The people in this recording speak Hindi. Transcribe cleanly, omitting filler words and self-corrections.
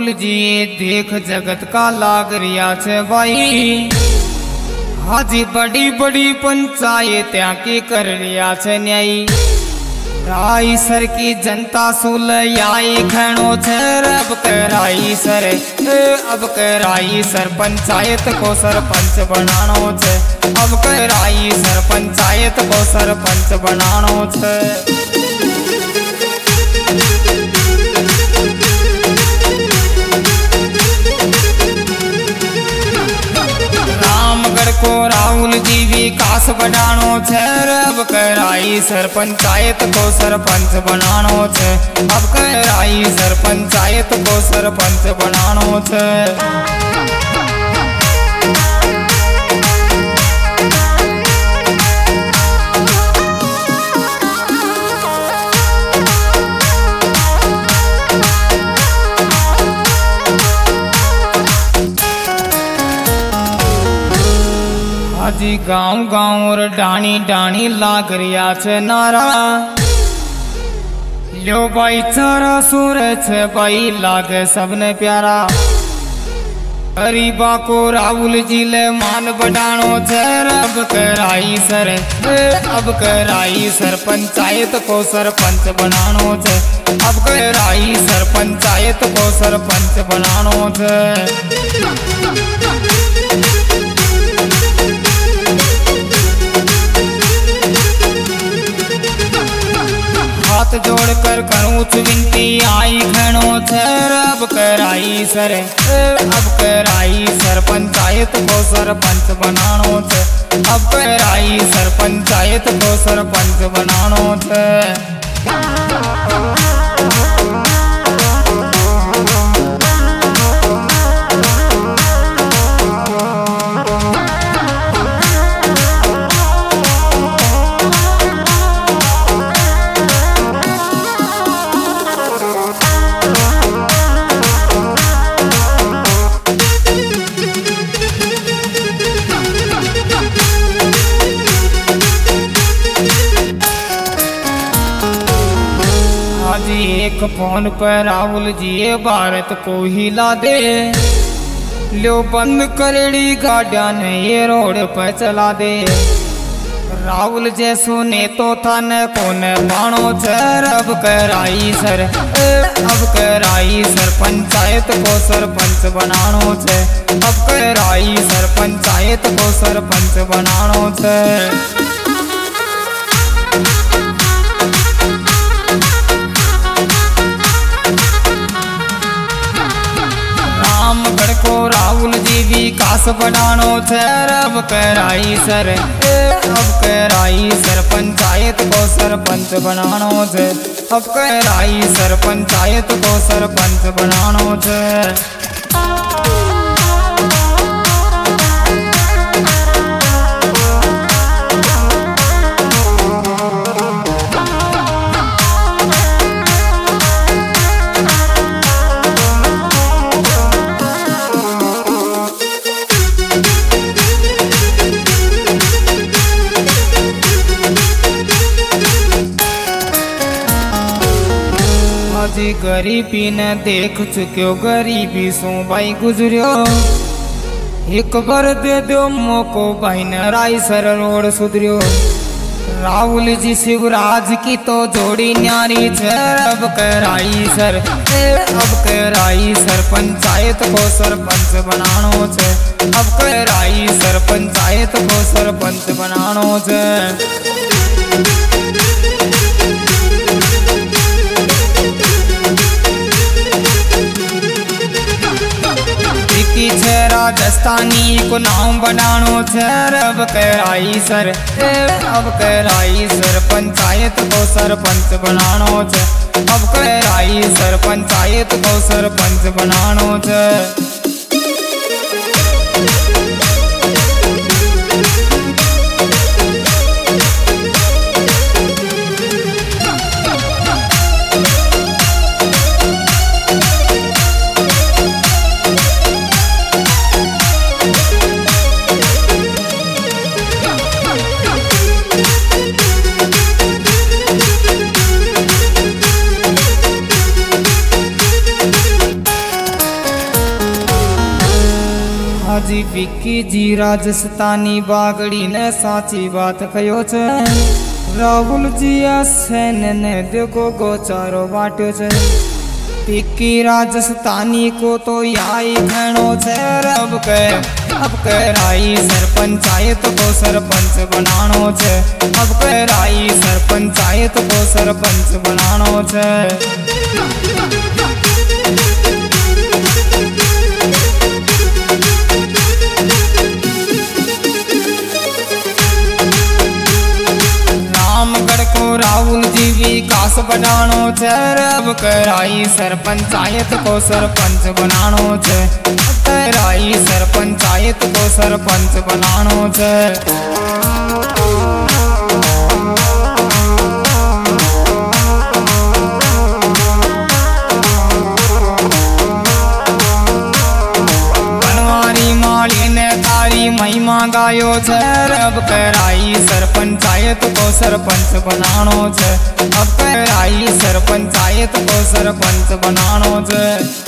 राहुल जी देख जगत का लाग रिया छे भाई। हाजी बड़ी बड़ी पंचायत की कर रिया छे न्यायी। राई सर की जनता सुल आई खणो छे अब कराई सर अब कराई सर पंचायत को सरपंच बनानो छे। अब कराई सर पंचायत को सरपंच बनानो छे। रामगढ़ को राहुल जी विकास बढ़ानो छे अब कराई सर पंचायत को सरपंच बनानो छे। अब कराई सर पंचायत को सरपंच बनानो छे। हाजी गाँव गाँव और डाणी डाणी लाग रिया छे नारा। लो भाई चारा सुर छे भाई लागे सबने प्यारा। गरीबा को राहुल जी ले मान बढ़ानो छे अब कराई सर अब कराई सर पंचायत को सरपंच बनानो छे। अब कराई सर पंचायत को सरपंच बनानो छे। हाथ जोड़ कर करूँ विनती आई खणो छे अब कराई सर अब कराई सर पंचायत को सरपंच बनानो छे। अब कराई सर पंचायत को सरपंच बनानो छे। एक फोन पर राहुल जी भारत को हिला दे। लो बंद करेड़ी गाड़िया ने ये रोड पर चला दे। राहुल जैसो ने तो थान कोन बाणो छे अब कराई सर अब कराई सर पंचायत को सरपंच बनानो छे। अब कराई सर पंचायत को सरपंच बनानो छे। रामगढ़ को राहुल जी विकास बढ़ानो छे अब कराई सर अब कराई सर पंचायत को सरपंच बनानो छे। अब कराई सर पंचायत को सरपंच बनानो छे। गरीबी ने देख चुक्यो गरीबी सो भाई गुजरियो। एक बार दे दो मोको भाई ने राई सर रोड सुधरियो। राहुल जी शिवराज की तो जोड़ी न्यारी छे अब कराई सर अब कराई सर पंचायत को सरपंच बनानो छे। अब कराई सर पंचायत को सरपंच बनानो छे। राजस्थानी को नाम बनानो छे अब कराई सर अब कराई सर पंचायत को सरपंच बनानो छे। अब कराई सर पंचायत को सरपंच बनानो छे। जी विक्की जी राजस्थानी बागड़ी ने साची बात कहो छे। राहुल जी सैन ने देखो गोचारो बाट्यो छे। विक्की राजस्थानी को तो याई घणो छे। अब के राई सरपंचायत को सरपंच बनानो छे। अब के राई सरपंचायत को सरपंच बनानो छे। रामगढ़ को राहुल जी विकास बनानो छे। अब कराई सरपंचायत को सरपंच बनानो छे। कराई सरपंचायत को सरपंच बनानो छे। महिमा गायो छे। अब कराई सरपंचायत को सरपंच बनानो छे। अब कराई सरपंचायत को सरपंच बनानो छे।